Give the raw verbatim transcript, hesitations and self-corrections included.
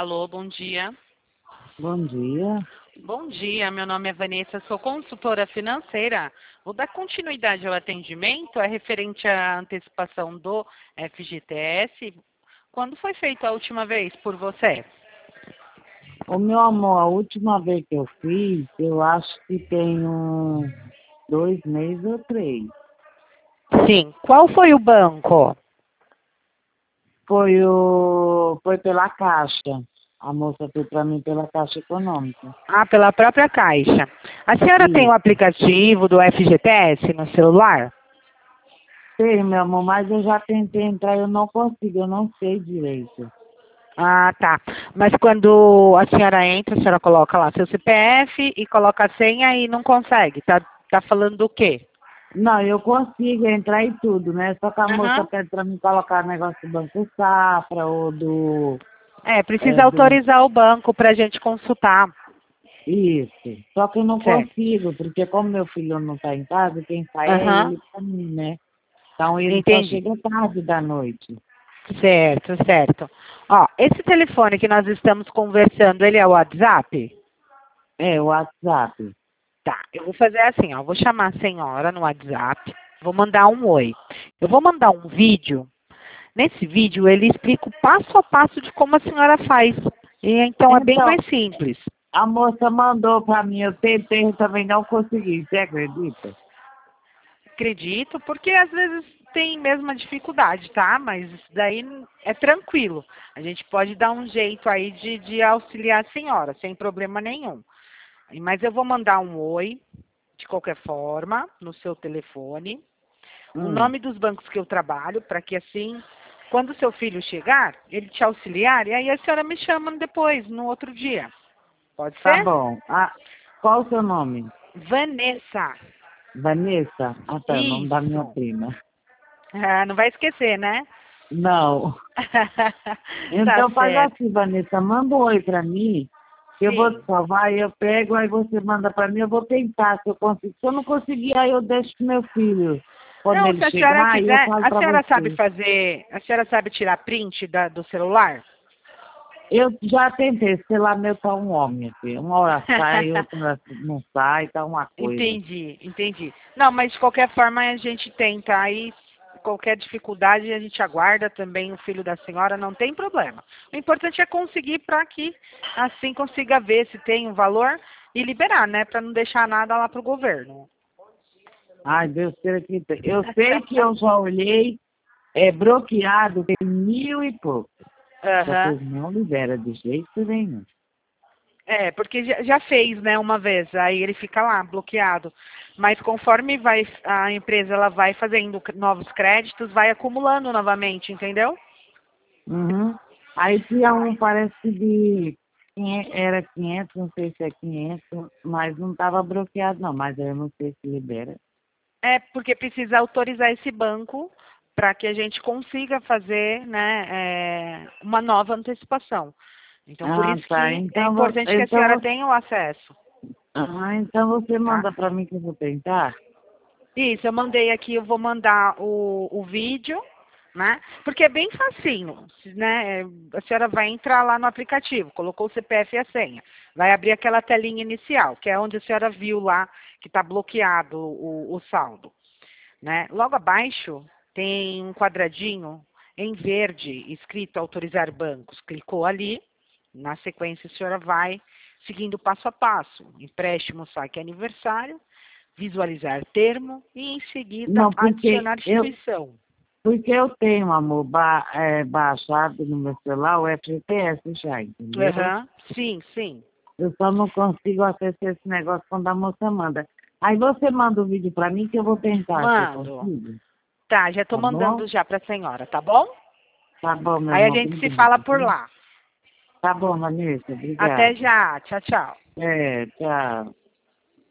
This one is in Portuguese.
Alô, bom dia. Bom dia. Bom dia, meu nome é Vanessa, sou consultora financeira. Vou dar continuidade ao atendimento, é referente à antecipação do F G T S. Quando foi feito a última vez por você? Ô, meu amor, a última vez que eu fiz, eu acho que tem uns dois meses ou três. Sim. Qual foi o banco? Foi o... Foi pela Caixa. A moça fez para mim pela Caixa Econômica. Ah, pela própria Caixa. A senhora tem o Isso. aplicativo do F G T S no celular? Sei, meu amor, mas eu já tentei entrar e eu não consigo, eu não sei direito. Ah, tá. Mas quando a senhora entra, a senhora coloca lá seu C P F e coloca a senha e não consegue. Tá, tá falando do quê? Não, eu consigo entrar e tudo, né? Só que a moça Aham. pede para mim colocar negócio do Banco Safra ou do... É, É, precisa do autorizar o banco para a gente consultar. Isso. Só que eu não Certo. consigo, porque como meu filho não está em casa, quem sai é Aham. ele para mim, né? Então ele só Entendi. chega tarde da noite. Certo, certo. Ó, esse telefone que nós estamos conversando, ele é o WhatsApp? É, o WhatsApp. Tá, eu vou fazer assim, ó, vou chamar a senhora no WhatsApp, vou mandar um oi. Eu vou mandar um vídeo. Nesse vídeo ele explica o passo a passo de como a senhora faz. E então é bem Então, mais simples. a moça mandou para mim, eu tentei e também não consegui, você acredita? Acredito, porque às vezes tem mesmo a dificuldade, tá? Mas isso daí é tranquilo. A gente pode dar um jeito aí de, de auxiliar a senhora, sem problema nenhum. Mas eu vou mandar um oi, de qualquer forma, no seu telefone. O Hum. nome dos bancos que eu trabalho, para que assim, quando o seu filho chegar, ele te auxiliar, e aí a senhora me chama depois, no outro dia. Pode Tá ser? bom. Ah, qual o seu nome? Vanessa. Vanessa? Ah, tá, é o nome da minha Isso. prima. Ah, não vai esquecer, né? Não. Tá Então faz certo. assim, Vanessa, manda um oi para mim, que eu vou Sim. te salvar, e eu pego, aí você manda para mim, eu vou tentar, se eu consigo. Se eu não conseguir, aí eu deixo pro meu filho. Quando Não, ele se a senhora chegar, aí eu quiser, falo a para senhora sabe você. fazer, a senhora sabe tirar print da- do celular? Eu já tentei, sei lá, meu tá um homem, assim. Uma hora sai, outra hora não sai, tá uma coisa. Entendi, entendi. Não, mas de qualquer forma a gente tenta aí, qualquer dificuldade a gente aguarda também o filho da senhora, não tem problema. O importante é conseguir para que assim consiga ver se tem um valor e liberar, né, para não deixar nada lá pro governo. Ai, Deus queira que tem. Eu sei que eu já olhei, é bloqueado, tem mil e pouco. Só que Aham. eles não liberam de jeito nenhum. É, porque já, já fez, né, uma vez, aí ele fica lá bloqueado. Mas conforme vai a empresa ela vai fazendo c- novos créditos, vai acumulando novamente, entendeu? Uhum. Aí tinha um, parece que de quinhentos, era quinhentos, não sei se é quinhentos, mas não estava bloqueado não, mas eu não sei se libera. É porque precisa autorizar esse banco para que a gente consiga fazer, né, é, uma nova antecipação. Então, por Ah, isso tá. que é Então, vo- importante que a então, senhora vo- tenha o acesso, ah, então você tá? manda para mim que eu vou tentar? Isso, eu mandei aqui, eu vou mandar o, o vídeo, né? Porque é bem facinho, né? A senhora vai entrar lá no aplicativo, colocou o C P F e a senha. Vai abrir aquela telinha inicial, que é onde a senhora viu lá que está bloqueado o, o saldo, né? Logo abaixo tem um quadradinho em verde escrito autorizar bancos. Clicou ali, na sequência a senhora vai seguindo passo a passo. Empréstimo, saque aniversário, visualizar termo e em seguida Não, porque adicionar eu, instituição. porque eu tenho, amor, ba, é, baixado no meu celular o F G T S já, entendeu? Aham, sim, sim. Eu só não consigo acessar esse negócio quando a moça manda. Aí você manda o vídeo para mim que eu vou tentar, se eu Mando. consigo, Tá, já estou tá bom? mandando já para a senhora, tá bom? Tá bom, meu Aí a amor, gente se obrigado, fala por viu? lá. Tá bom, Vanessa, Até obrigado. já. Tchau, tchau. É, tchau.